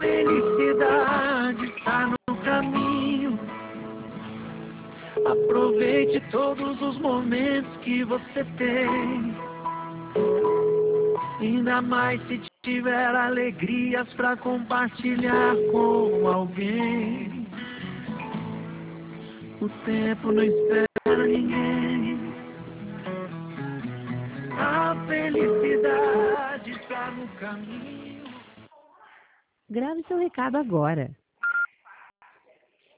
felicidade está no caminho. Aproveite todos os momentos que você tem. Ainda mais se tiver alegrias para compartilhar com alguém. O tempo não espera ninguém. A felicidade está no caminho. Grave seu recado agora.